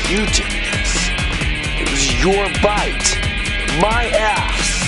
You did this. It was your bite. My ass.